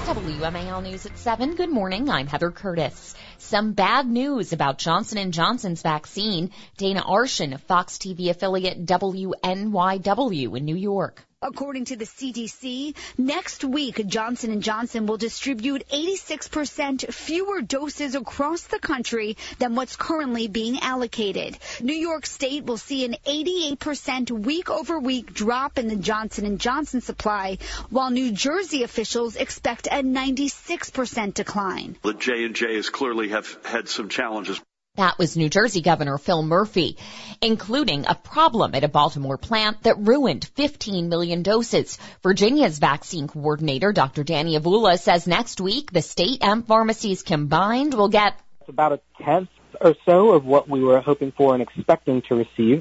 WMAL News at 7. Good morning. I'm Heather Curtis. Some bad news about Johnson & Johnson's vaccine. Dana Arshan of Fox TV affiliate WNYW in New York. According to the CDC, next week, Johnson & Johnson will distribute 86% fewer doses across the country than what's currently being allocated. New York State will see an 88% week-over-week drop in the Johnson & Johnson supply, while New Jersey officials expect a 96% decline. The J&J has clearly have had some challenges. That was New Jersey Governor Phil Murphy, including a problem at a Baltimore plant that ruined 15 million doses. Virginia's vaccine coordinator, Dr. Danny Avula, says next week the state and pharmacies combined will get about a tenth or so of what we were hoping for and expecting to receive.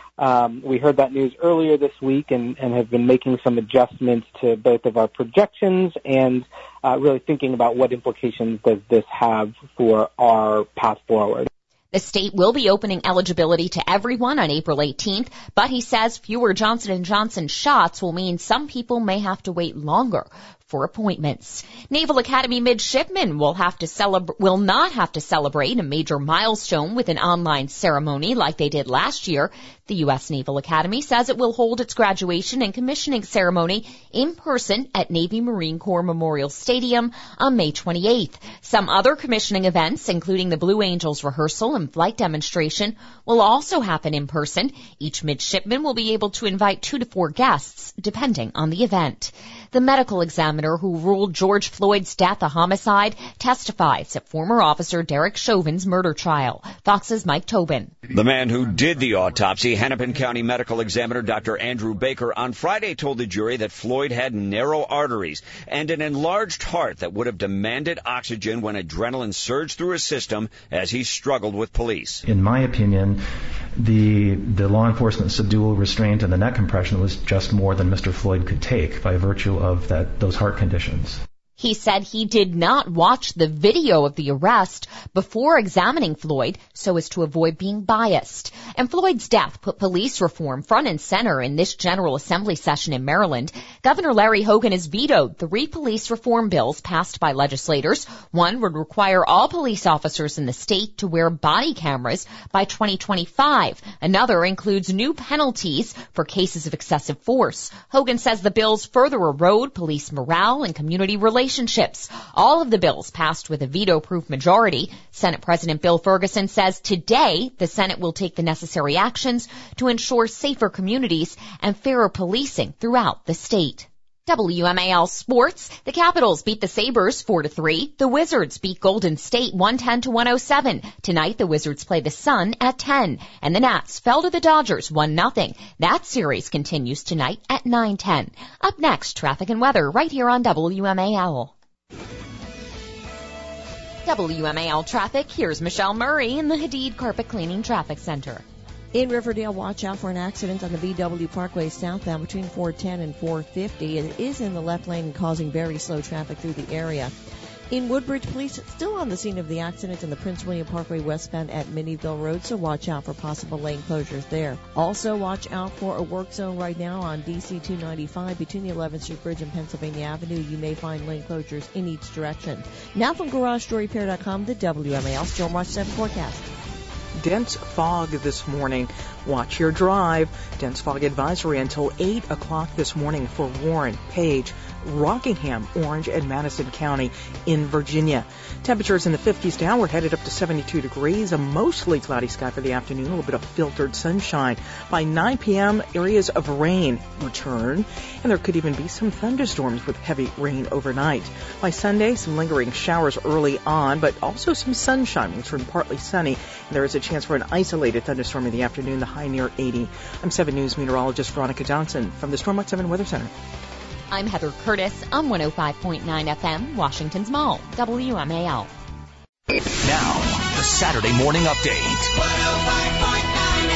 We heard that news earlier this week and have been making some adjustments to both of our projections and really thinking about what implications does this have for our path forward. The state will be opening eligibility to everyone on April 18th, but he says fewer Johnson & Johnson shots will mean some people may have to wait longer for appointments. Naval Academy midshipmen will not have to celebrate a major milestone with an online ceremony like they did last year. The U.S. Naval Academy says it will hold its graduation and commissioning ceremony in person at Navy Marine Corps Memorial Stadium on May 28th. Some other commissioning events, including the Blue Angels rehearsal and flight demonstration, will also happen in person. Each midshipman will be able to invite 2 to 4 guests, depending on the event. The medical examiner who ruled George Floyd's death a homicide testifies at former officer Derek Chauvin's murder trial. Fox's Mike Tobin. The man who did the autopsy, Hennepin County medical examiner Dr. Andrew Baker, on Friday told the jury that Floyd had narrow arteries and an enlarged heart that would have demanded oxygen when adrenaline surged through his system as he struggled with police. In my opinion, the law enforcement subdual restraint and the neck compression was just more than Mr. Floyd could take by virtue of those heart conditions. He said he did not watch the video of the arrest before examining Floyd so as to avoid being biased. And Floyd's death put police reform front and center in this General Assembly session in Maryland. Governor Larry Hogan has vetoed 3 police reform bills passed by legislators. One would require all police officers in the state to wear body cameras by 2025. Another includes new penalties for cases of excessive force. Hogan says the bills further erode police morale and community relationships. All of the bills passed with a veto-proof majority. Senate President Bill Ferguson says today the Senate will take the necessary actions to ensure safer communities and fairer policing throughout the state. WMAL Sports. The Capitals beat the Sabres 4-3. The Wizards beat Golden State 110-107. Tonight, the Wizards play the Sun at 10. And the Nats fell to the Dodgers 1-0. That series continues tonight at 9:10. Up next, traffic and weather right here on WMAL. WMAL traffic. Here's Michelle Murray in the Hadid Carpet Cleaning Traffic Center. In Riverdale, watch out for an accident on the VW Parkway southbound between 410 and 450. It is in the left lane and causing very slow traffic through the area. In Woodbridge, police still on the scene of the accident in the Prince William Parkway westbound at Minnieville Road, so watch out for possible lane closures there. Also, watch out for a work zone right now on DC 295 between the 11th Street Bridge and Pennsylvania Avenue. You may find lane closures in each direction. Now from GarageDoorRepair.com, the WMAL Stormwatch 7 forecast. Dense fog this morning. Watch your drive. Dense fog advisory until 8 o'clock this morning for Warren, Page, Rockingham, Orange, and Madison County in Virginia. Temperatures in the 50s downward, headed up to 72 degrees. A mostly cloudy sky for the afternoon, a little bit of filtered sunshine. By 9 p.m., areas of rain return, and there could even be some thunderstorms with heavy rain overnight. By Sunday, some lingering showers early on, but also some sunshine. We'll turn partly sunny, and there is a chance for an isolated thunderstorm in the afternoon, the high near 80. I'm 7 News meteorologist Veronica Johnson from the Stormwatch 7 Weather Center. I'm Heather Curtis on 105.9 FM, Washington's Mall, WMAL. Now, the Saturday Morning Update. 105.9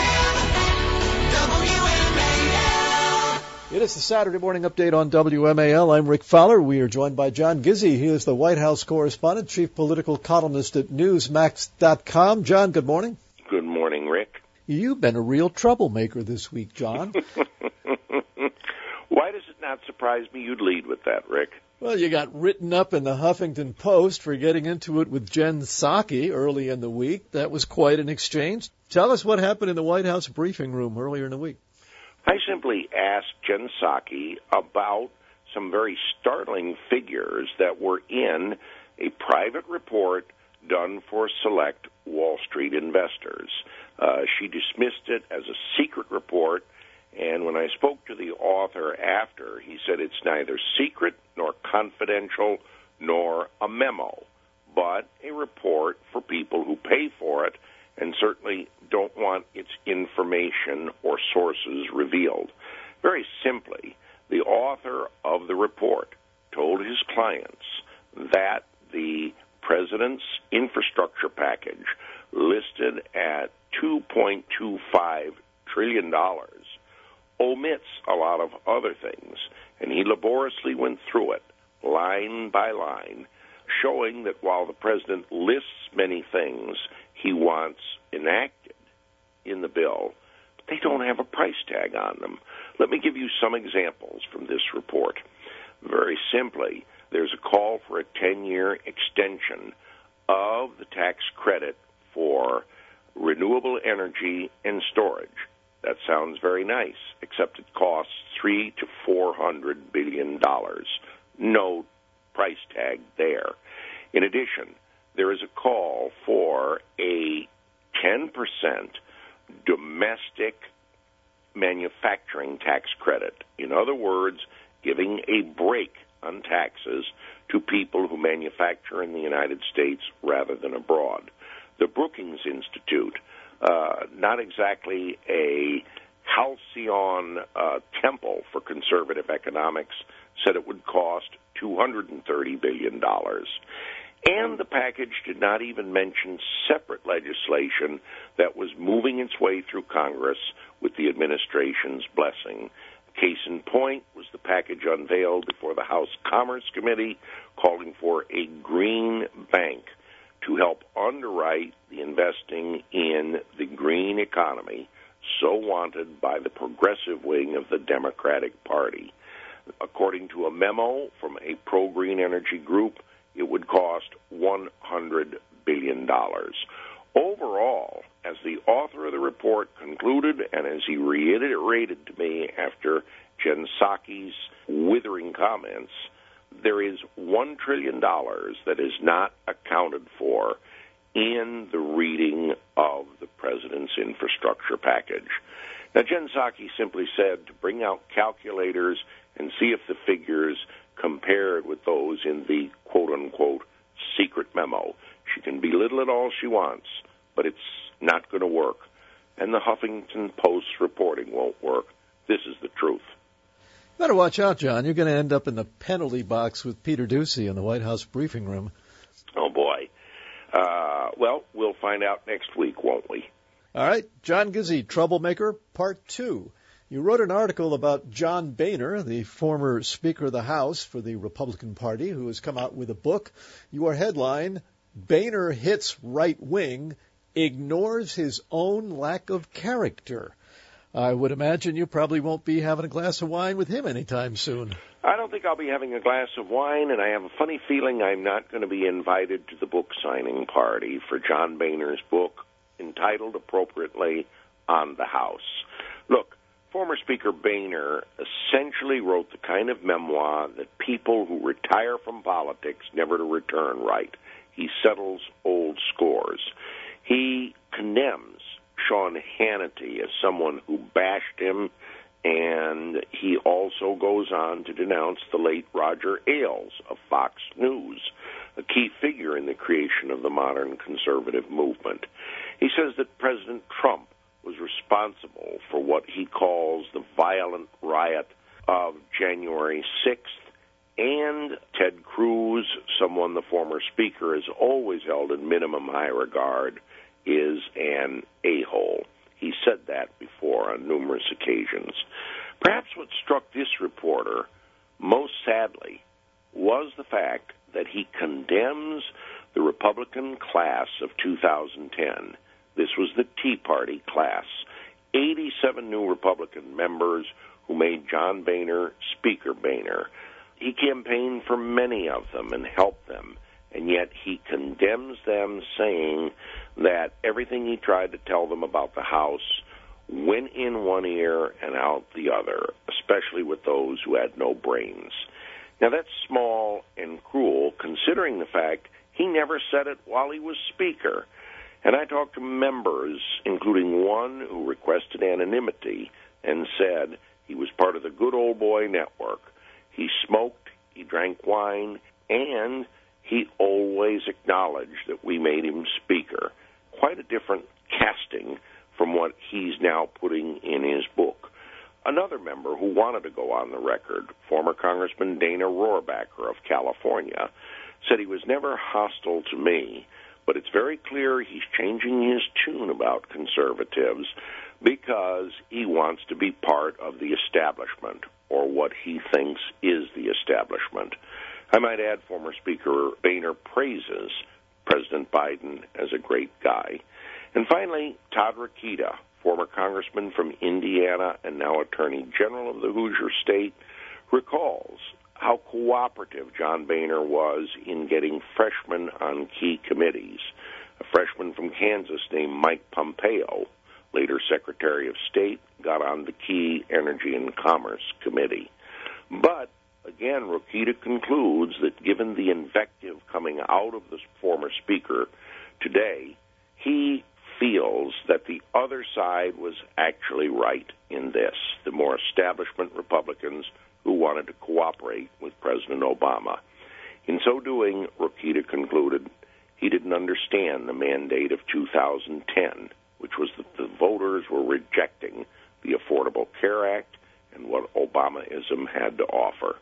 FM, WMAL. It is the Saturday Morning Update on WMAL. I'm Rick Fowler. We are joined by John Gizzi. He is the White House correspondent, chief political columnist at Newsmax.com. John, good morning. Good morning, Rick. You've been a real troublemaker this week, John. Why does it not surprise me you'd lead with that, Rick? Well, you got written up in the Huffington Post for getting into it with Jen Psaki early in the week. That was quite an exchange. Tell us what happened in the White House briefing room earlier in the week. I simply asked Jen Psaki about some very startling figures that were in a private report done for select Wall Street investors. She dismissed it as a secret report, and when I spoke to the author after, he said it's neither secret nor confidential nor a memo, but a report for people who pay for it and certainly don't want its information or sources revealed. Very simply, the author of the report told his clients that the president's infrastructure package, listed at $2.25 trillion, omits a lot of other things, and he laboriously went through it line by line, showing that while the president lists many things he wants enacted in the bill, they don't have a price tag on them. Let me give you some examples from this report. Very simply, there's a call for a 10-year extension of the tax credit for renewable energy and storage. That sounds very nice, except it costs $300 to $400 billion. No price tag there. In addition, there is a call for a 10% domestic manufacturing tax credit. In other words, giving a break on taxes to people who manufacture in the United States rather than abroad. The Brookings Institute, not exactly a halcyon temple for conservative economics, said it would cost $230 billion. And the package did not even mention separate legislation that was moving its way through Congress with the administration's blessing. Case in point was the package unveiled before the House Commerce Committee calling for a green bank to help underwrite the investing in the green economy so wanted by the progressive wing of the Democratic Party. According to a memo from a pro-green energy group, it would cost $100 billion. Overall, as the author of the report concluded, and as he reiterated to me after Jen Psaki's withering comments, there is $1 trillion that is not accounted for in the reading of the president's infrastructure package. Now, Jen Psaki simply said to bring out calculators and see if the figures compared with those in the quote-unquote secret memo. She can belittle it all she wants, but it's not going to work. And the Huffington Post's reporting won't work. This is the truth. Better watch out, John. You're going to end up in the penalty box with Peter Doocy in the White House briefing room. Oh, boy. Well, we'll find out next week, won't we? All right. John Gizzi, Troublemaker, Part 2. You wrote an article about John Boehner, the former Speaker of the House for the Republican Party, who has come out with a book. Your headline, Boehner hits right wing, ignores his own lack of character. I would imagine you probably won't be having a glass of wine with him anytime soon. I don't think I'll be having a glass of wine, and I have a funny feeling I'm not going to be invited to the book signing party for John Boehner's book, entitled appropriately, On the House. Look, former Speaker Boehner essentially wrote the kind of memoir that people who retire from politics never to return write. He settles old scores. He condemns Sean Hannity as someone who bashed him, and he also goes on to denounce the late Roger Ailes of Fox News, a key figure in the creation of the modern conservative movement. He says that President Trump was responsible for what he calls the violent riot of January 6th, and Ted Cruz, someone the former speaker has always held in minimum high regard, is an a-hole. He said that before on numerous occasions. Perhaps what struck this reporter most sadly was the fact that he condemns the Republican class of 2010. This was the Tea Party class. 87 new Republican members who made John Boehner Speaker Boehner. He campaigned for many of them and helped them, and yet he condemns them, saying that everything he tried to tell them about the House went in one ear and out the other, especially with those who had no brains. Now, that's small and cruel, considering the fact he never said it while he was Speaker. And I talked to members, including one who requested anonymity and said he was part of the Good Old Boy Network. He smoked, he drank wine, and he always acknowledged that we made him Speaker. Quite a different casting from what he's now putting in his book. Another member who wanted to go on the record, former Congressman Dana Rohrabacher of California, said he was never hostile to me, but it's very clear he's changing his tune about conservatives because he wants to be part of the establishment, or what he thinks is the establishment. I might add former Speaker Boehner praises President Biden as a great guy. And finally, Todd Rokita, former congressman from Indiana and now Attorney General of the Hoosier State, recalls how cooperative John Boehner was in getting freshmen on key committees. A freshman from Kansas named Mike Pompeo, later Secretary of State, got on the key Energy and Commerce Committee. But, again, Rokita concludes that given the invective coming out of the former Speaker today, he feels that the other side was actually right in this, the more establishment Republicans who wanted to cooperate with President Obama. In so doing, Rokita concluded he didn't understand the mandate of 2010, which was that the voters were rejecting the Affordable Care Act and what Obamaism had to offer.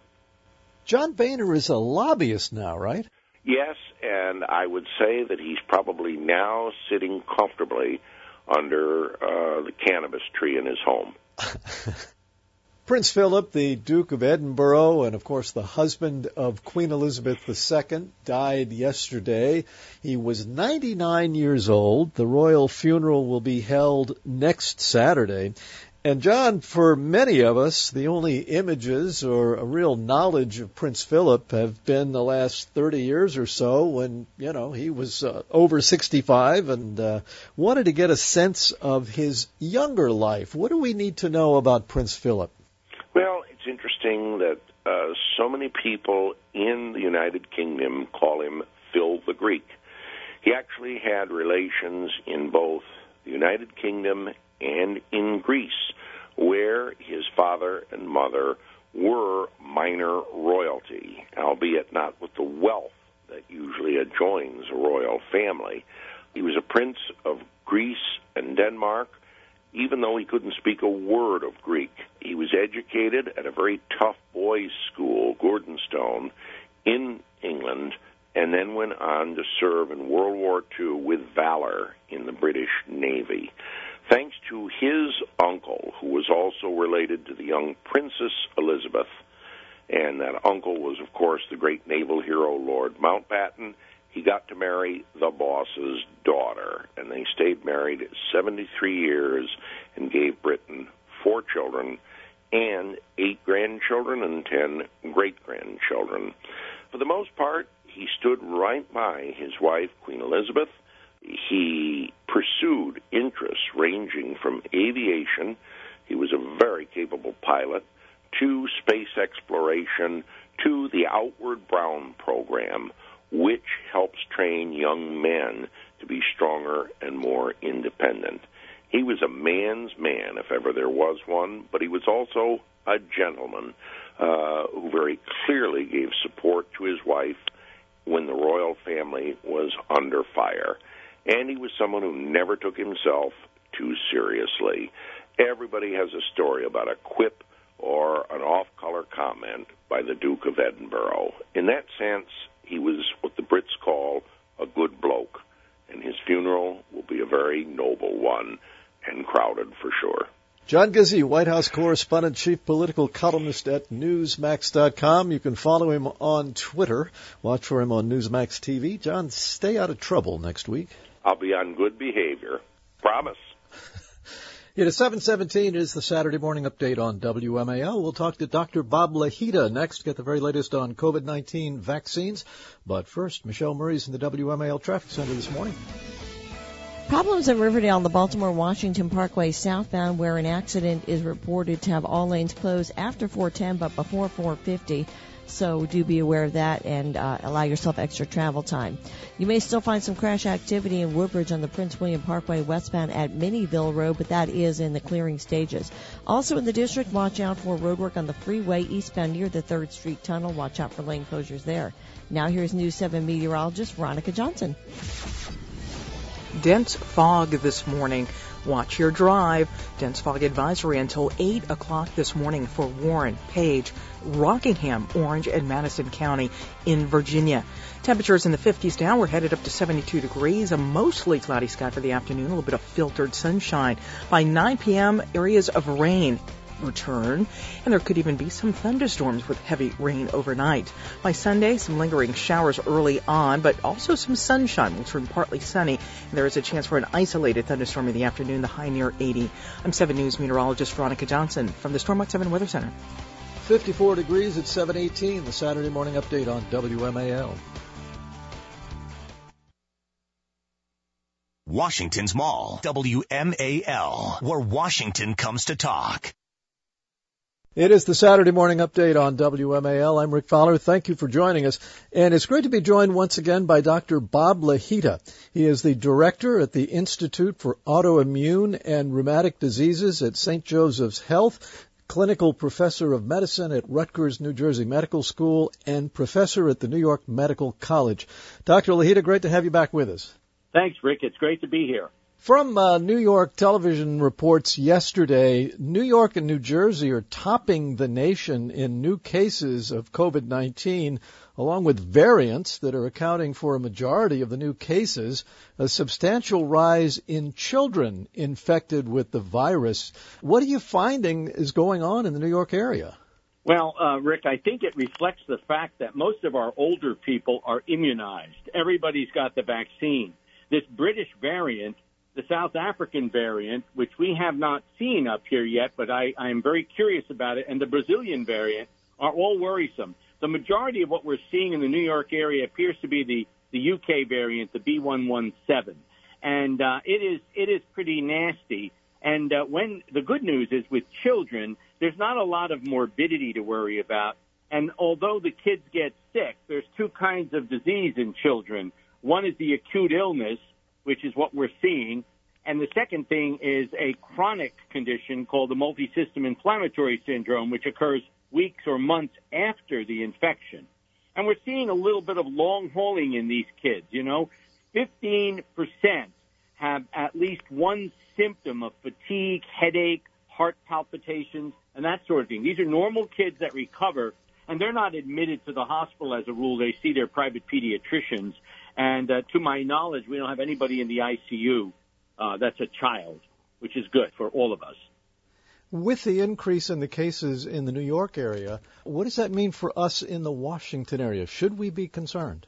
John Boehner is a lobbyist now, right? Yes, and I would say that he's probably now sitting comfortably under the cannabis tree in his home. Prince Philip, the Duke of Edinburgh, and of course the husband of Queen Elizabeth II, died yesterday. He was 99 years old. The royal funeral will be held next Saturday. And John, for many of us, the only images or a real knowledge of Prince Philip have been the last 30 years or so when, he was over 65 and wanted to get a sense of his younger life. What do we need to know about Prince Philip? Well, it's interesting that so many people in the United Kingdom call him Phil the Greek. He actually had relations in both the United Kingdom and in Greece, where his father and mother were minor royalty, albeit not with the wealth that usually adjoins a royal family. He was a prince of Greece and Denmark, even though he couldn't speak a word of Greek. He was educated at a very tough boys' school, Gordonstone, in England, and then went on to serve in World War II with valor in the British Navy. Thanks to his uncle, who was also related to the young Princess Elizabeth, and that uncle was, of course, the great naval hero Lord Mountbatten, he got to marry the boss's daughter, and they stayed married 73 years and gave Britain 4 children and 8 grandchildren and 10 great-grandchildren. For the most part, he stood right by his wife, Queen Elizabeth. He pursued interests ranging from aviation, he was a very capable pilot, to space exploration, to the Outward Bound program, which helps train young men to be stronger and more independent. He was a man's man, if ever there was one, but he was also a gentleman who very clearly gave support to his wife when the royal family was under fire. And he was someone who never took himself too seriously. Everybody has a story about a quip or an off-color comment by the Duke of Edinburgh. In that sense, he was what the Brits call a good bloke, and his funeral will be a very noble one and crowded for sure. John Gizzi, White House correspondent, chief political columnist at Newsmax.com. You can follow him on Twitter. Watch for him on Newsmax TV. John, stay out of trouble next week. I'll be on good behavior. Promise. It is 7:17. It is the Saturday morning update on WMAL. We'll talk to Dr. Bob Lahita next, get the very latest on COVID-19 vaccines. But first, Michelle Murray's in the WMAL Traffic Center this morning. Problems in Riverdale on the Baltimore-Washington Parkway southbound, where an accident is reported to have all lanes closed after 410 but before 450. So do be aware of that and allow yourself extra travel time. You may still find some crash activity in Woodbridge on the Prince William Parkway westbound at Minnieville Road, but that is in the clearing stages. Also in the district, watch out for roadwork on the freeway eastbound near the 3rd Street Tunnel. Watch out for lane closures there. Now here's News 7 meteorologist Veronica Johnson. Dense fog this morning. Watch your drive. Dense fog advisory until 8 o'clock this morning for Warren, Page, Rockingham, Orange, and Madison County in Virginia. Temperatures in the 50s now. We're headed up to 72 degrees. A mostly cloudy sky for the afternoon. A little bit of filtered sunshine. By 9 p.m., areas of rain return, and there could even be some thunderstorms with heavy rain overnight. By Sunday, some lingering showers early on, but also some sunshine will turn partly sunny, and there is a chance for an isolated thunderstorm in the afternoon, the high near 80. I'm 7 News meteorologist Veronica Johnson from the Stormwatch 7 Weather Center. 54 degrees at 7:18, the Saturday morning update on WMAL. Washington's Mall, WMAL, where Washington comes to talk. It is the Saturday morning update on WMAL. I'm Rick Fowler. Thank you for joining us. And it's great to be joined once again by Dr. Bob Lahita. He is the director at the Institute for Autoimmune and Rheumatic Diseases at St. Joseph's Health, clinical professor of medicine at Rutgers, New Jersey Medical School, and professor at the New York Medical College. Dr. Lahita, great to have you back with us. Thanks, Rick. It's great to be here. From New York television reports yesterday, New York and New Jersey are topping the nation in new cases of COVID-19, along with variants that are accounting for a majority of the new cases, a substantial rise in children infected with the virus. What are you finding is going on in the New York area? Well, Rick, I think it reflects the fact that most of our older people are immunized. Everybody's got the vaccine. This British variant, the South African variant, which we have not seen up here yet, but I am very curious about it, and the Brazilian variant are all worrisome. The majority of what we're seeing in the New York area appears to be the UK variant, the B117, and it is pretty nasty. And when the good news is with children, there's not a lot of morbidity to worry about. And although the kids get sick, there's two kinds of disease in children. One is the acute illness, which is what we're seeing. And the second thing is a chronic condition called the multisystem inflammatory syndrome, which occurs weeks or months after the infection. And we're seeing a little bit of long hauling in these kids. 15% have at least one symptom of fatigue, headache, heart palpitations, and that sort of thing. These are normal kids that recover, and they're not admitted to the hospital as a rule. They see their private pediatricians. And to my knowledge, we don't have anybody in the ICU that's a child, which is good for all of us. With the increase in the cases in the New York area, what does that mean for us in the Washington area? Should we be concerned?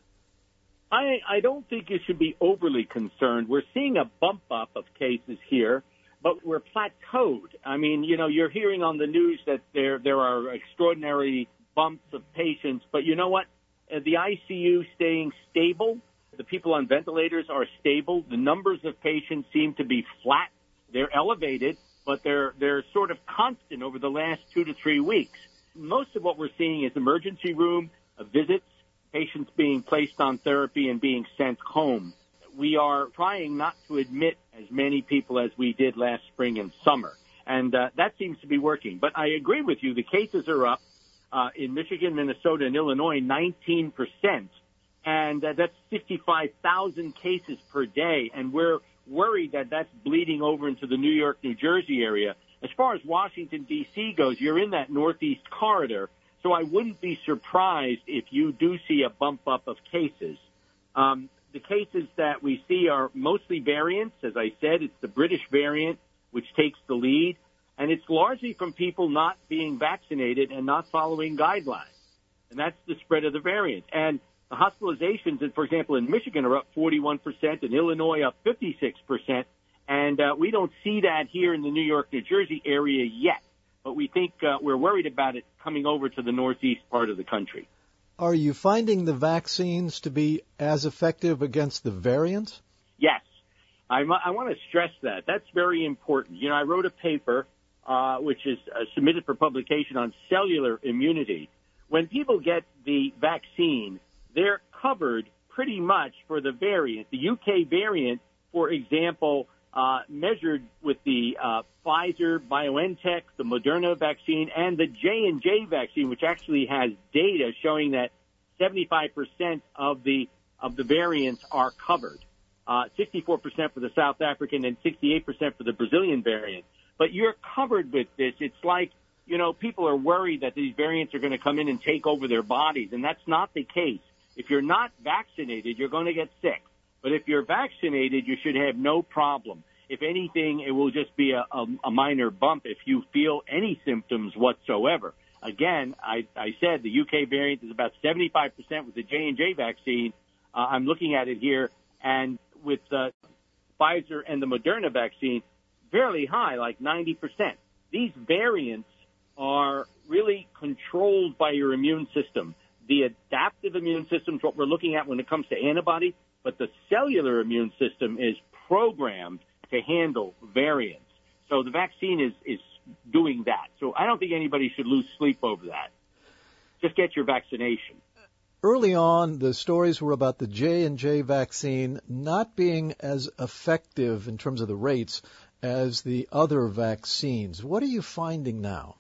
I don't think you should be overly concerned. We're seeing a bump up of cases here, but we're plateaued. I mean, you're hearing on the news that there are extraordinary bumps of patients, but you know what? The ICU staying stable. The people on ventilators are stable. The numbers of patients seem to be flat. They're elevated, but they're sort of constant over the last 2 to 3 weeks. Most of what we're seeing is emergency room visits, patients being placed on therapy and being sent home. We are trying not to admit as many people as we did last spring and summer, and that seems to be working. But I agree with you. The cases are up in Michigan, Minnesota, and Illinois, 19%. And that's 55,000 cases per day, and we're worried that that's bleeding over into the New York, New Jersey area. As far as Washington, D.C. goes, you're in that northeast corridor, so I wouldn't be surprised if you do see a bump up of cases. The cases that we see are mostly variants. As I said, it's the British variant, which takes the lead, and it's largely from people not being vaccinated and not following guidelines, and that's the spread of the variant. And the hospitalizations, for example, in Michigan are up 41%, in Illinois up 56%, And we don't see that here in the New York, New Jersey area yet. But we think we're worried about it coming over to the northeast part of the country. Are you finding the vaccines to be as effective against the variants? Yes. I want to stress that. That's very important. You know, I wrote a paper which is submitted for publication on cellular immunity. When people get the vaccine, they're covered pretty much for the variant. The UK variant, for example, measured with the Pfizer, BioNTech, the Moderna vaccine, and the J&J vaccine, which actually has data showing that 75% of the variants are covered. 64% for the South African and 68% for the Brazilian variant. But you're covered with this. It's like, you know, people are worried that these variants are going to come in and take over their bodies, and that's not the case. If you're not vaccinated, you're going to get sick. But if you're vaccinated, you should have no problem. If anything, it will just be a minor bump if you feel any symptoms whatsoever. Again, I said the UK variant is about 75% with the J&J vaccine. I'm looking at it here. And with the Pfizer and the Moderna vaccine, fairly high, like 90%. These variants are really controlled by your immune system. The adaptive immune system is what we're looking at when it comes to antibody, but the cellular immune system is programmed to handle variants. So the vaccine is doing that. So I don't think anybody should lose sleep over that. Just get your vaccination. Early on, the stories were about the J&J vaccine not being as effective in terms of the rates as the other vaccines. What are you finding now?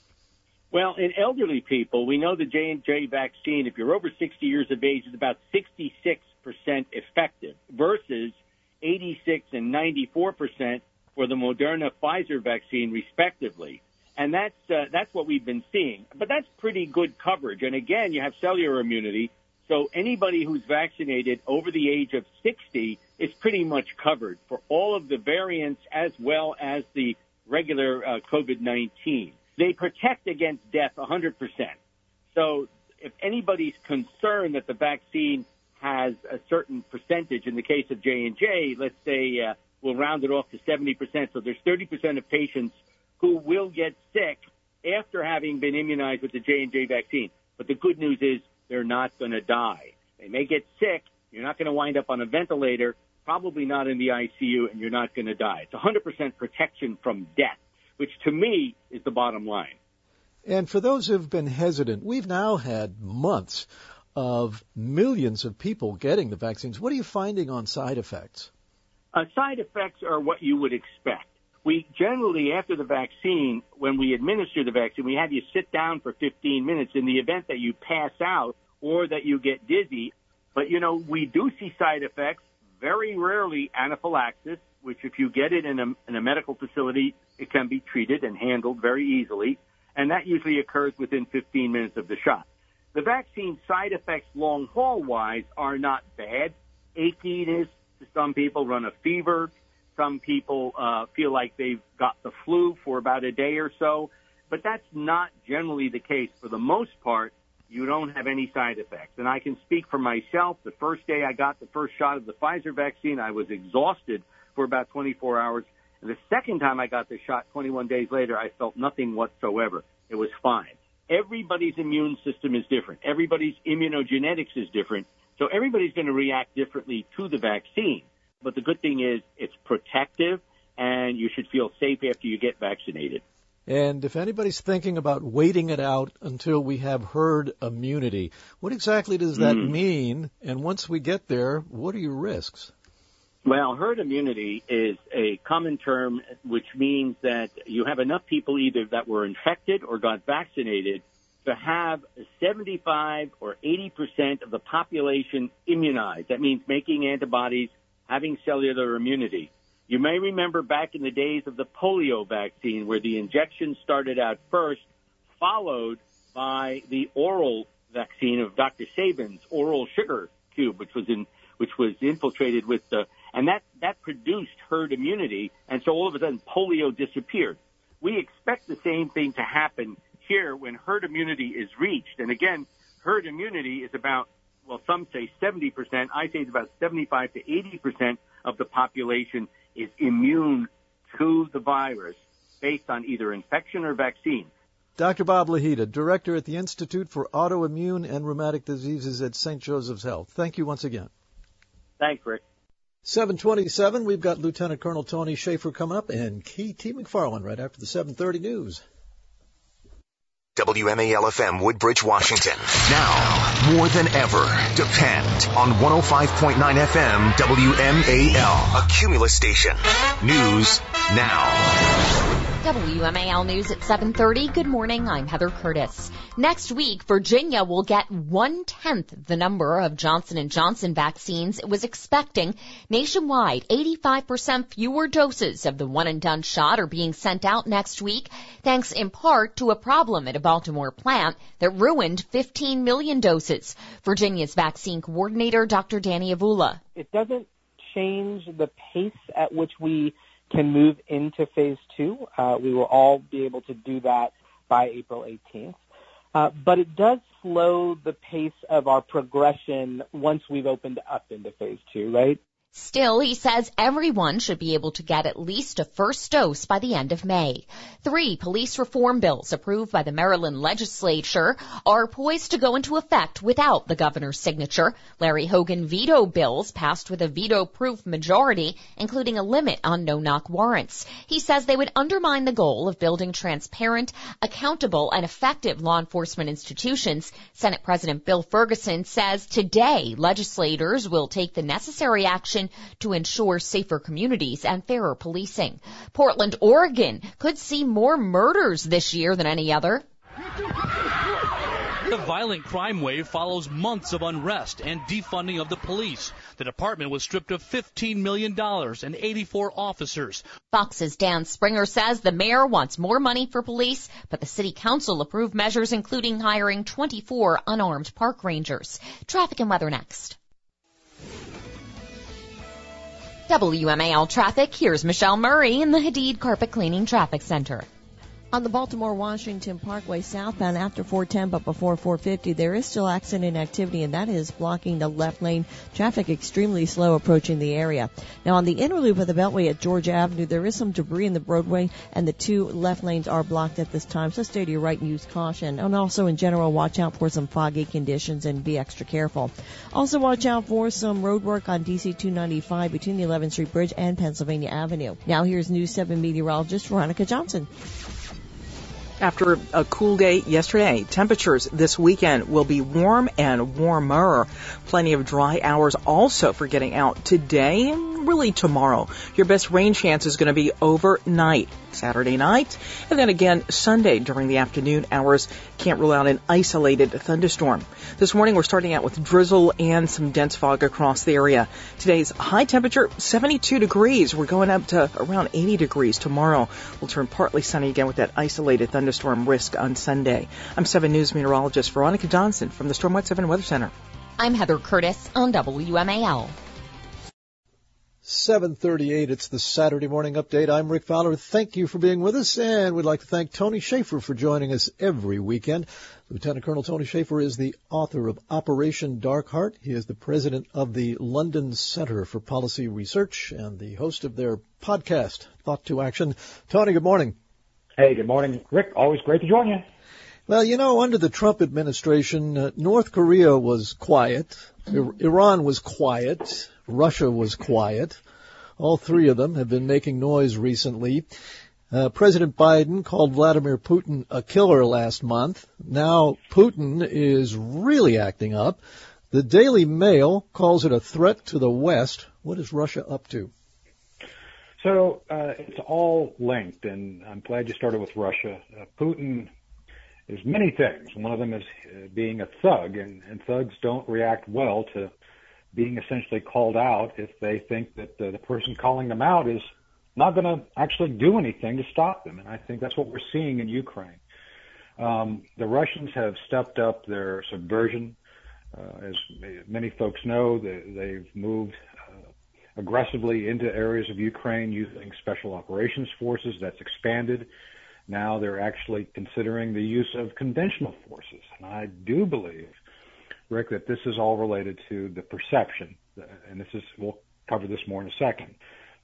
Well, in elderly people, we know the J&J vaccine, if you're over 60 years of age, is about 66% effective versus 86 and 94% for the Moderna Pfizer vaccine, respectively. And that's what we've been seeing. But that's pretty good coverage. And again, you have cellular immunity. So anybody who's vaccinated over the age of 60 is pretty much covered for all of the variants as well as the regular COVID-19. They protect against death 100%. So if anybody's concerned that the vaccine has a certain percentage, in the case of J&J, let's say we'll round it off to 70%. So there's 30% of patients who will get sick after having been immunized with the J&J vaccine. But the good news is they're not going to die. They may get sick. You're not going to wind up on a ventilator, probably not in the ICU, and you're not going to die. It's 100% protection from death, which to me is the bottom line. And for those who've been hesitant, we've now had months of millions of people getting the vaccines. What are you finding on side effects? Side effects are what you would expect. We generally, after the vaccine, when we administer the vaccine, we have you sit down for 15 minutes in the event that you pass out or that you get dizzy. But, you know, we do see side effects, very rarely anaphylaxis, which if you get it in a medical facility, it can be treated and handled very easily. And that usually occurs within 15 minutes of the shot. The vaccine side effects long haul-wise are not bad. Achiness, some people run a fever. Some people feel like they've got the flu for about a day or so, but that's not generally the case. For the most part, you don't have any side effects. And I can speak for myself. The first day I got the first shot of the Pfizer vaccine, I was exhausted for about 24 hours. And the second time I got the shot, 21 days later, I felt nothing whatsoever. It was fine. Everybody's immune system is different. Everybody's immunogenetics is different. So everybody's going to react differently to the vaccine. But the good thing is it's protective, and you should feel safe after you get vaccinated. And if anybody's thinking about waiting it out until we have herd immunity, what exactly does that mean? And once we get there, what are your risks? Well, herd immunity is a common term which means that you have enough people either that were infected or got vaccinated to have 75 or 80% of the population immunized. That means making antibodies, having cellular immunity. You may remember back in the days of the polio vaccine where the injection started out first, followed by the oral vaccine of Dr. Sabin's oral sugar cube, which was infiltrated with and that produced herd immunity, and so all of a sudden polio disappeared. We expect the same thing to happen here when herd immunity is reached. And again, herd immunity is about, well, some say 70%. I say it's about 75 to 80% of the population is immune to the virus based on either infection or vaccine. Dr. Bob Lahita, Director at the Institute for Autoimmune and Rheumatic Diseases at St. Joseph's Health. Thank you once again. Thanks, Rick. 7:27, we've got Lieutenant Colonel Tony Shaffer coming up and T. McFarland right after the 7:30 news. WMAL-FM Woodbridge, Washington. Now, more than ever, depend on 105.9 FM WMAL, a Cumulus station. News now. WMAL News at 7:30. Good morning. I'm Heather Curtis. Next week, Virginia will get 1/10 the number of Johnson & Johnson vaccines it was expecting. Nationwide, 85% fewer doses of the one-and-done shot are being sent out next week, thanks in part to a problem at a Baltimore plant that ruined 15 million doses. Virginia's vaccine coordinator, Dr. Danny Avula. It doesn't change the pace at which we can move into phase 2. We will all be able to do that by April 18th. But it does slow the pace of our progression once we've opened up into phase 2, right? Still, he says everyone should be able to get at least a first dose by the end of May. 3 police reform bills approved by the Maryland legislature are poised to go into effect without the governor's signature. Larry Hogan veto bills passed with a veto-proof majority, including a limit on no-knock warrants. He says they would undermine the goal of building transparent, accountable, and effective law enforcement institutions. Senate President Bill Ferguson says today legislators will take the necessary action to ensure safer communities and fairer policing. Portland, Oregon could see more murders this year than any other. The violent crime wave follows months of unrest and defunding of the police. The department was stripped of $15 million and 84 officers. Fox's Dan Springer says the mayor wants more money for police, but the city council approved measures including hiring 24 unarmed park rangers. Traffic and weather next. WMAL traffic, here's Michelle Murray in the Hadid Carpet Cleaning Traffic Center. On the Baltimore-Washington Parkway southbound after 410 but before 450, there is still accident activity, and that is blocking the left lane. Traffic extremely slow approaching the area. Now, on the inner loop of the Beltway at Georgia Avenue, there is some debris in the roadway, and the 2 left lanes are blocked at this time, so stay to your right and use caution. And also, in general, watch out for some foggy conditions and be extra careful. Also, watch out for some road work on DC 295 between the 11th Street Bridge and Pennsylvania Avenue. Now, here's News 7 meteorologist Veronica Johnson. After a cool day yesterday, temperatures this weekend will be warm and warmer. Plenty of dry hours also for getting out today and really tomorrow. Your best rain chance is going to be overnight, Saturday night, and then again Sunday during the afternoon hours. Can't rule out an isolated thunderstorm. This morning we're starting out with drizzle and some dense fog across the area. Today's high temperature, 72 degrees. We're going up to around 80 degrees tomorrow. We'll turn partly sunny again with that isolated thunderstorm risk on Sunday. I'm 7 News meteorologist Veronica Johnson from the Stormwatch 7 Weather Center. I'm Heather Curtis on WMAL. 7:38, it's the Saturday Morning Update. I'm Rick Fowler. Thank you for being with us, and we'd like to thank Tony Shaffer for joining us every weekend. Lieutenant Colonel Tony Shaffer is the author of Operation Dark Heart. He is the president of the London Center for Policy Research and the host of their podcast, Thought to Action. Tony, good morning. Hey, good morning, Rick. Always great to join you. Well, you know, under the Trump administration, North Korea was quiet, Iran was quiet, Russia was quiet. All 3 of them have been making noise recently. President Biden called Vladimir Putin a killer last month. Now Putin is really acting up. The Daily Mail calls it a threat to the West. What is Russia up to? So it's all linked, and I'm glad you started with Russia. Putin is many things. One of them is being a thug, and thugs don't react well to being essentially called out if they think that the person calling them out is not going to actually do anything to stop them. And I think that's what we're seeing in Ukraine. The Russians have stepped up their subversion. As many folks know, they've moved aggressively into areas of Ukraine using special operations forces. That's expanded. Now they're actually considering the use of conventional forces. And I do believe, Rick, that this is all related to the perception, and we'll cover this more in a second,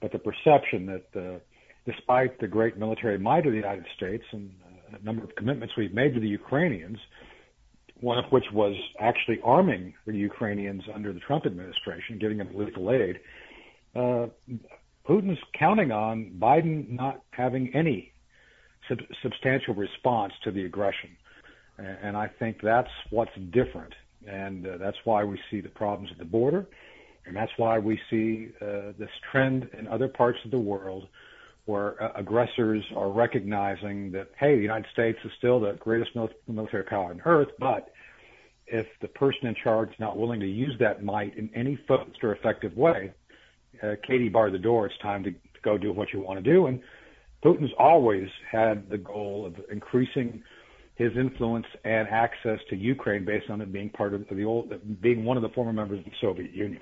but the perception that despite the great military might of the United States and a number of commitments we've made to the Ukrainians, one of which was actually arming the Ukrainians under the Trump administration, giving them lethal aid, Putin's counting on Biden not having any substantial response to the aggression. And I think that's what's different. And that's why we see the problems at the border. And that's why we see this trend in other parts of the world where aggressors are recognizing that, hey, the United States is still the greatest military power on earth, but if the person in charge is not willing to use that might in any focused or effective way, Katie barred the door, it's time to go do what you want to do. And Putin's always had the goal of increasing his influence and access to Ukraine based on it being part of being one of the former members of the Soviet Union.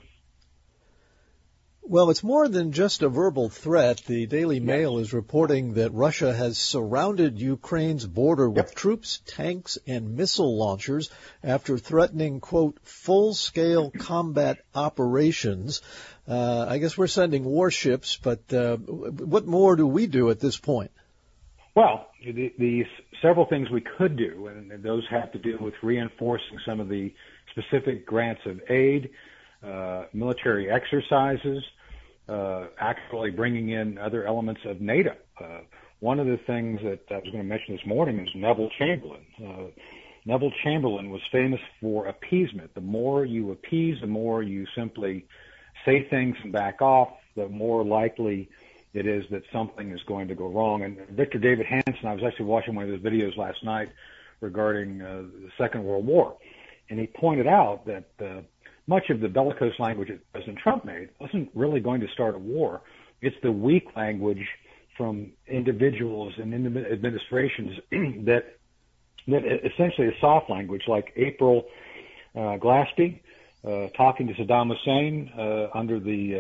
Well, it's more than just a verbal threat. The Daily Mail is reporting that Russia has surrounded Ukraine's border with troops, tanks, and missile launchers after threatening, quote, full-scale combat operations. I guess we're sending warships, but what more do we do at this point? Well, the several things we could do, and those have to do with reinforcing some of the specific grants of aid, military exercises, actually bringing in other elements of NATO. One of the things that I was going to mention this morning is Neville Chamberlain. Neville Chamberlain was famous for appeasement. The more you appease, the more you simply say things and back off, the more likely it is that something is going to go wrong. And Victor David Hanson, I was actually watching one of his videos last night regarding the Second World War, and he pointed out that much of the bellicose language that President Trump made wasn't really going to start a war. It's the weak language from individuals and administrations that essentially is soft language, like April Glaspie talking to Saddam Hussein under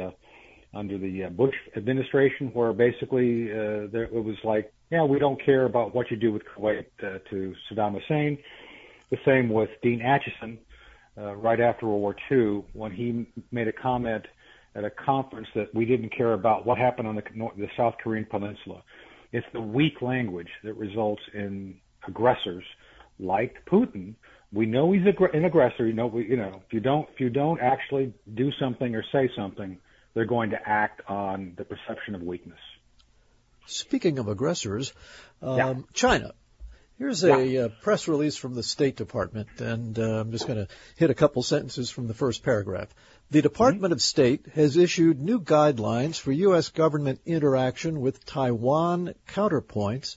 the Bush administration, where basically it was like, yeah, we don't care about what you do with Kuwait to Saddam Hussein. The same with Dean Acheson right after World War II, when he made a comment at a conference that we didn't care about what happened on the South Korean peninsula. It's the weak language that results in aggressors like Putin. We know he's an aggressor. If you don't actually do something or say something, they're going to act on the perception of weakness. Speaking of aggressors, China. Here's a press release from the State Department, and I'm just going to hit a couple sentences from the first paragraph. The Department of State has issued new guidelines for U.S. government interaction with Taiwan counterparts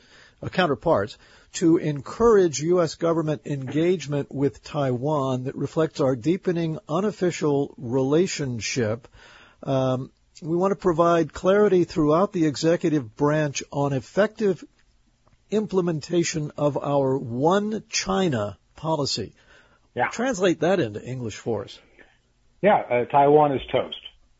to encourage U.S. government engagement with Taiwan that reflects our deepening unofficial relationship. We want to provide clarity throughout the executive branch on effective implementation of our One China policy. Translate that into English for us. Taiwan is toast.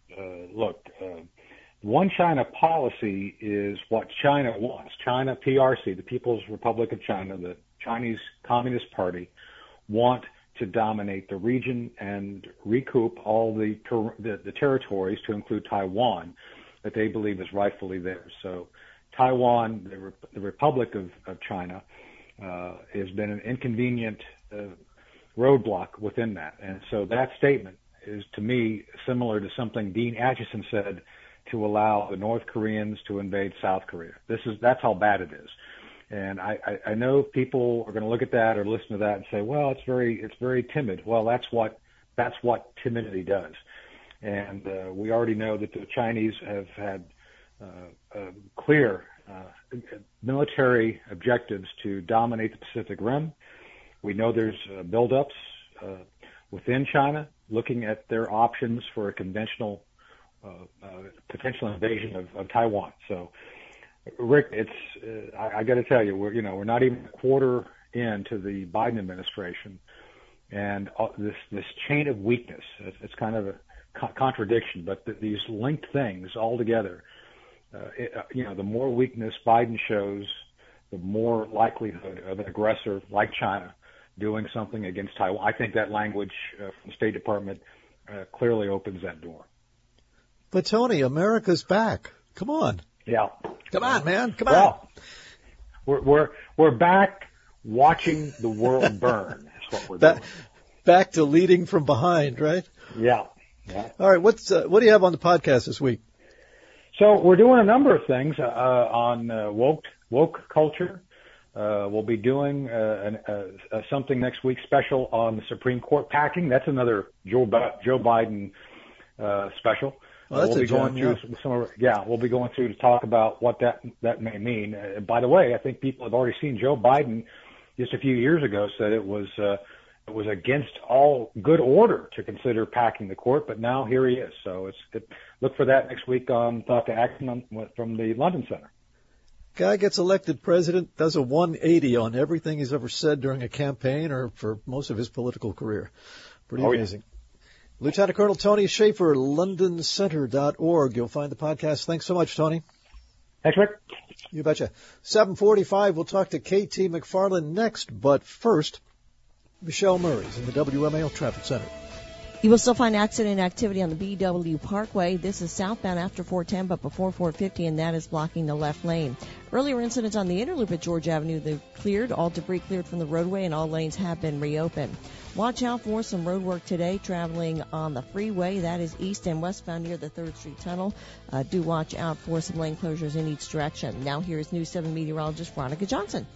One China policy is what China wants. China, PRC, the People's Republic of China, the Chinese Communist Party, want to dominate the region and recoup all the territories, to include Taiwan, that they believe is rightfully theirs. So Taiwan, the Republic of China, has been an inconvenient roadblock within that. And so that statement is, to me, similar to something Dean Acheson said to allow the North Koreans to invade South Korea. That's how bad it is. And I know people are going to look at that or listen to that and say, well, it's very timid. Well, that's what timidity does. And we already know that the Chinese have had clear military objectives to dominate the Pacific Rim. We know there's buildups within China looking at their options for a conventional potential invasion of Taiwan. So, Rick, I got to tell you, we're not even a quarter into the Biden administration, and this chain of weakness. It's kind of a contradiction, but these linked things all together. The more weakness Biden shows, the more likelihood of an aggressor like China doing something against Taiwan. I think that language from the State Department clearly opens that door. But Tony, America's back. Come on. Yeah. Come on, man. Come on. We're back watching the world burn. That's what we're doing. Back to leading from behind, right? Yeah. All right. What do you have on the podcast this week? So we're doing a number of things on woke culture. We'll be doing something next week special on the Supreme Court packing. That's another Joe Biden special. Well, we'll be going through to talk about what that may mean. By the way, I think people have already seen Joe Biden just a few years ago said it was against all good order to consider packing the court, but now here he is. So look for that next week on Thought to Action from the London Center. Guy gets elected president, does a 180 on everything he's ever said during a campaign or for most of his political career. Pretty amazing. Yeah. Lieutenant Colonel Tony Shaffer, londoncenter.org. You'll find the podcast. Thanks so much, Tony. Thanks, Rick. You betcha. 7:45, we'll talk to KT McFarland next, but first, Michelle Murray's in the WMAL Traffic Center. You will still find accident activity on the BW Parkway. This is southbound after 410, but before 450, and that is blocking the left lane. Earlier incidents on the Interloop at George Avenue, they've cleared. All debris cleared from the roadway, and all lanes have been reopened. Watch out for some road work today traveling on the freeway. That is east and westbound near the 3rd Street Tunnel. Do watch out for some lane closures in each direction. Now here's News 7 meteorologist Veronica Johnson.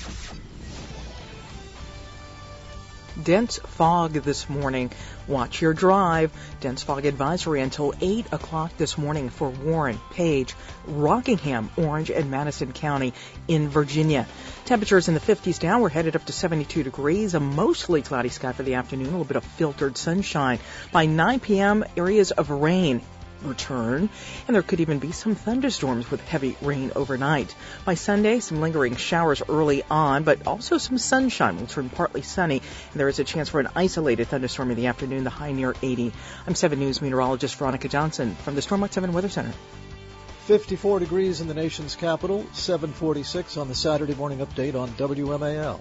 Dense fog this morning. Watch your drive. Dense fog advisory until 8 o'clock this morning for Warren, Page, Rockingham, Orange, and Madison County in Virginia. Temperatures in the 50s down. We're headed up to 72 degrees. A mostly cloudy sky for the afternoon. A little bit of filtered sunshine. By 9 p.m., areas of rain return, and there could even be some thunderstorms with heavy rain overnight. By Sunday, some lingering showers early on, but also some sunshine will turn partly sunny, and there is a chance for an isolated thunderstorm in the afternoon, the high near 80. I'm 7 News meteorologist Veronica Johnson from the Stormwatch 7 Weather Center. 54 degrees in the nation's capital, 7:46 on the Saturday morning update on WMAL.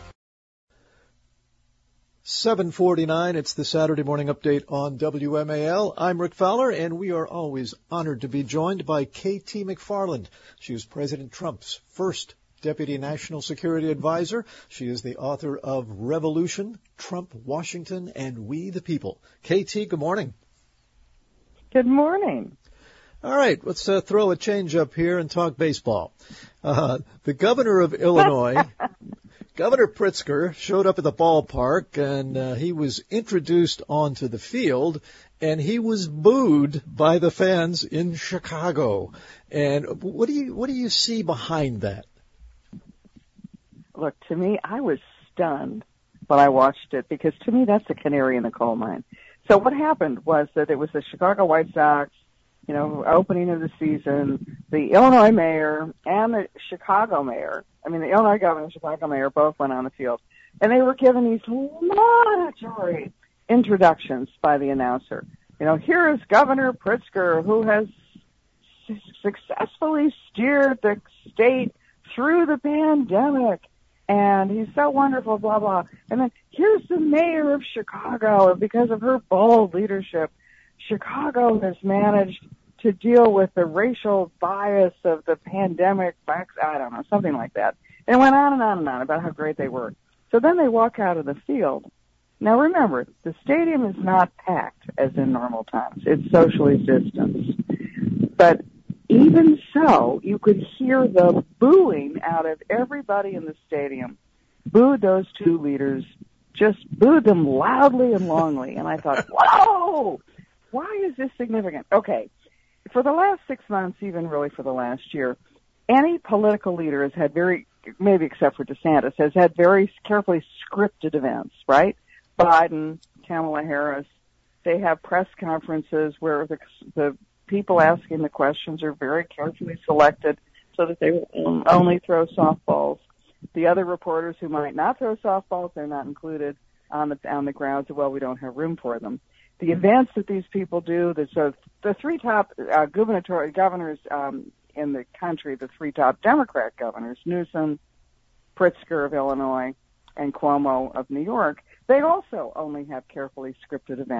7:49, it's the Saturday morning update on WMAL. I'm Rick Fowler, and we are always honored to be joined by KT McFarland. She was President Trump's first Deputy National Security Advisor. She is the author of Revolution, Trump, Washington, and We the People. KT, good morning. Good morning. All right, let's throw a change up here and talk baseball. The governor of Illinois... Governor Pritzker showed up at the ballpark, and he was introduced onto the field, and he was booed by the fans in Chicago. And what do you see behind that? Look, to me, I was stunned when I watched it, because to me that's a canary in the coal mine. So what happened was that it was the Chicago White Sox, opening of the season. The Illinois mayor and the Chicago mayor, the Illinois governor and Chicago mayor both went on the field. And they were given these laudatory introductions by the announcer. Here is Governor Pritzker, who has successfully steered the state through the pandemic. And he's so wonderful, blah, blah. And then here's the mayor of Chicago. And because of her bold leadership, Chicago has managed to deal with the racial bias of the pandemic, I don't know, something like that. And it went on and on and on about how great they were. So then they walk out of the field. Now remember, the stadium is not packed as in normal times. It's socially distanced. But even so, you could hear the booing out of everybody in the stadium. Booed those two leaders, just booed them loudly and longly. And I thought, whoa! Why is this significant? Okay, for the last 6 months, even really for the last year, any political leader has had maybe except for DeSantis, has had very carefully scripted events, right? Biden, Kamala Harris, they have press conferences where the people asking the questions are very carefully selected so that they will only throw softballs. The other reporters who might not throw softballs, they're not included on the grounds of, well, we don't have room for them. The events that these people do, the three top governors in the country, the three top Democrat governors, Newsom, Pritzker of Illinois, and Cuomo of New York, they also only have carefully scripted events.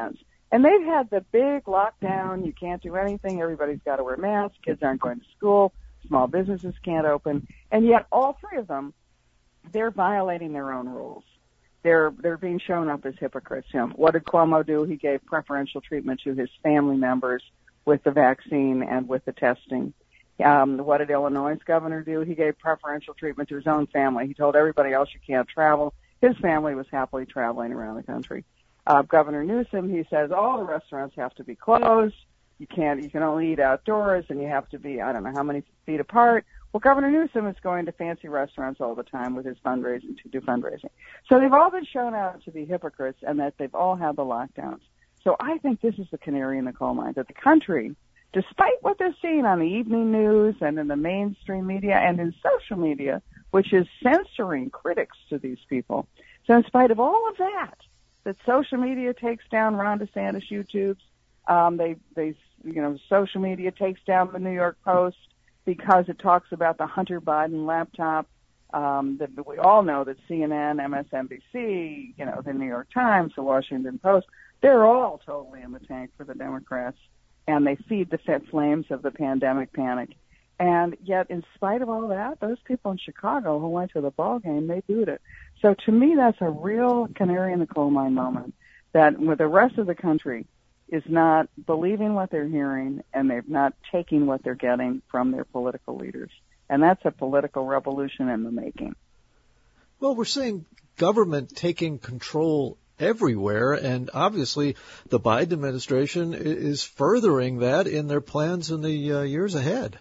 And they've had the big lockdown. You can't do anything. Everybody's got to wear masks. Kids aren't going to school. Small businesses can't open. And yet all three of them, they're violating their own rules. They're being shown up as hypocrites. What did Cuomo do? He gave preferential treatment to his family members with the vaccine and with the testing. What did Illinois' governor do? He gave preferential treatment to his own family. He told everybody else you can't travel. His family was happily traveling around the country. Governor Newsom, he says all the restaurants have to be closed. You can only eat outdoors, and you have to be, I don't know how many feet apart. Well, Governor Newsom is going to fancy restaurants all the time with his fundraising to do fundraising. So they've all been shown out to be hypocrites, and that they've all had the lockdowns. So I think this is the canary in the coal mine, that the country, despite what they're seeing on the evening news and in the mainstream media and in social media, which is censoring critics to these people. So in spite of all of that social media takes down Ron DeSantis YouTubes, social media takes down the New York Post because it talks about the Hunter Biden laptop. That we all know that CNN, MSNBC, the New York Times, the Washington Post, they're all totally in the tank for the Democrats, and they feed the flames of the pandemic panic. And yet, in spite of all that, those people in Chicago who went to the ball game, they booed it. So to me, that's a real canary in the coal mine moment, that with the rest of the country is not believing what they're hearing, and they're not taking what they're getting from their political leaders. And that's a political revolution in the making. Well, we're seeing government taking control everywhere, and obviously the Biden administration is furthering that in their plans in the years ahead.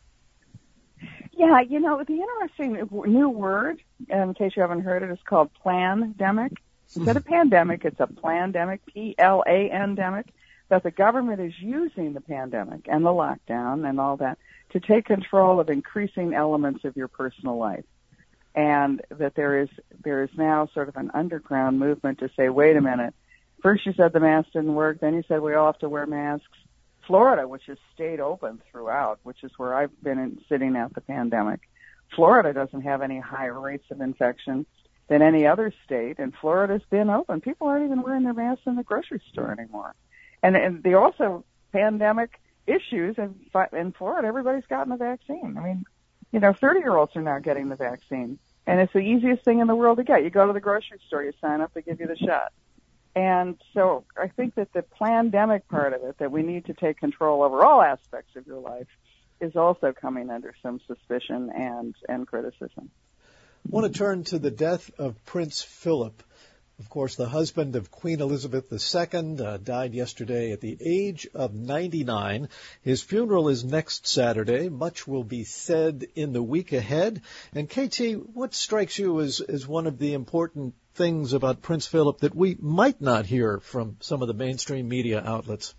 Yeah, the interesting new word, in case you haven't heard it, is called plandemic. Instead of pandemic, it's a plandemic, P-L-A-N-demic, that the government is using the pandemic and the lockdown and all that to take control of increasing elements of your personal life. And that there is now sort of an underground movement to say, wait a minute, first you said the mask didn't work, then you said we all have to wear masks. Florida, which has stayed open throughout, which is where I've been sitting at the pandemic, Florida doesn't have any higher rates of infection than any other state, and Florida's been open. People aren't even wearing their masks in the grocery store anymore. And they also pandemic issues in Florida. Everybody's gotten the vaccine. I mean, 30-year-olds are now getting the vaccine, and it's the easiest thing in the world to get. You go to the grocery store, you sign up, they give you the shot. And so I think that the plandemic part of it, that we need to take control over all aspects of your life, is also coming under some suspicion and criticism. I want to turn to the death of Prince Philip. Of course, the husband of Queen Elizabeth II died yesterday at the age of 99. His funeral is next Saturday. Much will be said in the week ahead. And KT, what strikes you as one of the important things about Prince Philip that we might not hear from some of the mainstream media outlets?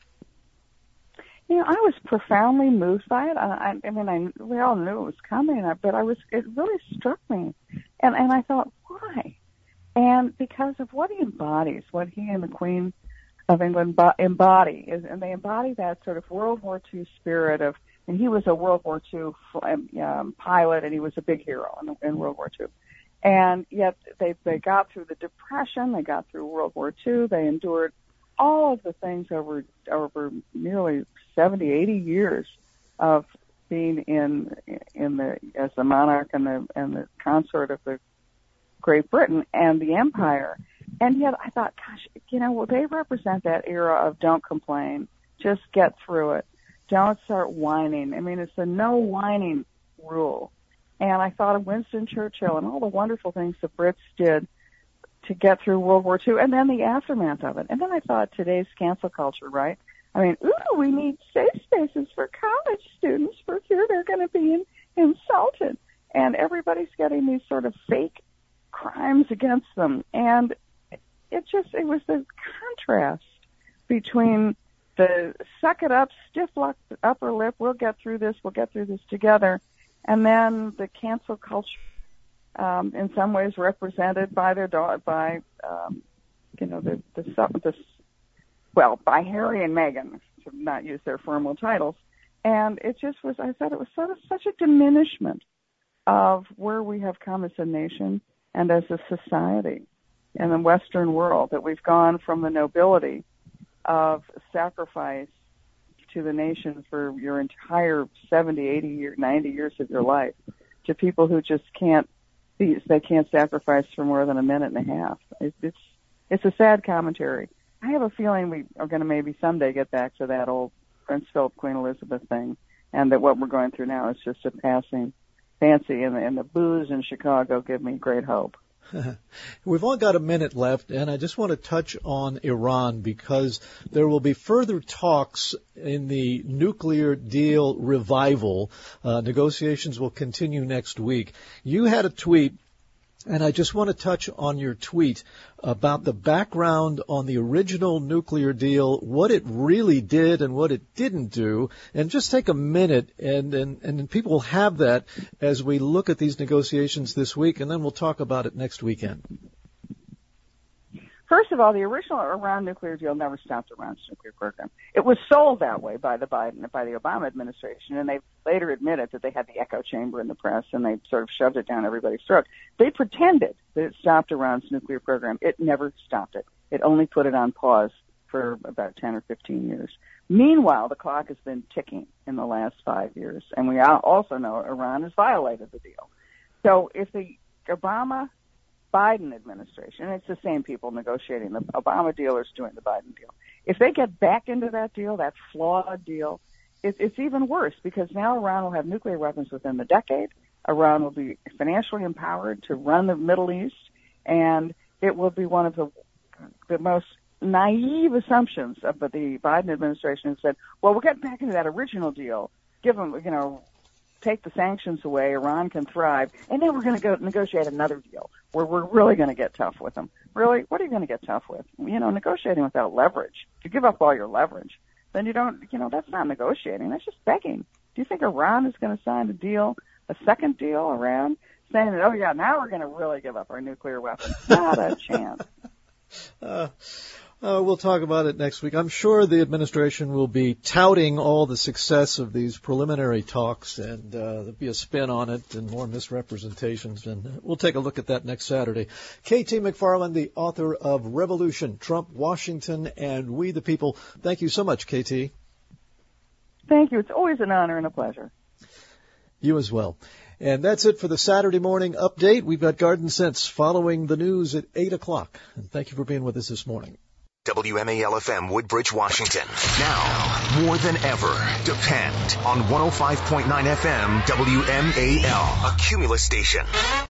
I was profoundly moved by it. We all knew it was coming, but it really struck me. And I thought, why? And because of what he embodies, what he and the Queen of England embody, and they embody that sort of World War II spirit of, and he was a World War II pilot, and he was a big hero in World War II. And yet they got through the Depression, they got through World War II, they endured all of the things over nearly 70, 80 years of being as the monarch and the consort of the Great Britain and the Empire. And yet I thought, gosh, they represent that era of don't complain, just get through it, don't start whining. It's the no whining rule. And I thought of Winston Churchill and all the wonderful things the Brits did to get through World War II, and then the aftermath of it. And then I thought today's cancel culture, right? We need safe spaces for college students for fear they're going to be insulted. And everybody's getting these sort of fake crimes against them. And it was the contrast between the suck it up, stiff upper lip, we'll get through this together, and then the cancel culture, in some ways represented by by Harry and Meghan, to not use their formal titles. And it just was, I thought it was sort of such a diminishment of where we have come as a nation and as a society in the Western world, that we've gone from the nobility of sacrifice to the nation for your entire 70, 80, 90 years of your life to people who just can't sacrifice for more than a minute and a half. It's a sad commentary. I have a feeling we are going to maybe someday get back to that old Prince Philip, Queen Elizabeth thing, and that what we're going through now is just a passing fancy, and the booze in Chicago give me great hope. We've only got a minute left, and I just want to touch on Iran because there will be further talks in the nuclear deal revival. Negotiations will continue next week. You had a tweet, and I just want to touch on your tweet about the background on the original nuclear deal, what it really did and what it didn't do, and just take a minute, and people will have that as we look at these negotiations this week, and then we'll talk about it next weekend. First of all, the original Iran nuclear deal never stopped Iran's nuclear program. It was sold that way by the Obama administration, and they later admitted that they had the echo chamber in the press, and they sort of shoved it down everybody's throat. They pretended that it stopped Iran's nuclear program. It never stopped it. It only put it on pause for about 10 or 15 years. Meanwhile, the clock has been ticking in the last 5 years, and we also know Iran has violated the deal. So if the Biden administration, and it's the same people negotiating the Obama deal or doing the Biden deal, if they get back into that deal, that flawed deal, it's even worse because now Iran will have nuclear weapons within the decade. Iran will be financially empowered to run the Middle East, and it will be one of the most naive assumptions of the Biden administration who said, well, we'll get back into that original deal, give them, take the sanctions away, Iran can thrive, and then we're going to go negotiate another deal where we're really going to get tough with them. Really? What are you going to get tough with? Negotiating without leverage. If you give up all your leverage, then you don't, that's not negotiating. That's just begging. Do you think Iran is going to sign a second deal around saying that, oh yeah, now we're going to really give up our nuclear weapons? Not a chance. We'll talk about it next week. I'm sure the administration will be touting all the success of these preliminary talks, and there'll be a spin on it and more misrepresentations, and we'll take a look at that next Saturday. K.T. McFarland, the author of Revolution, Trump, Washington, and We the People. Thank you so much, K.T. Thank you. It's always an honor and a pleasure. You as well. And that's it for the Saturday morning update. We've got Garden Sense following the news at 8 o'clock. And thank you for being with us this morning. WMAL-FM Woodbridge, Washington. Now, more than ever, depend on 105.9 FM WMAL, a Cumulus station.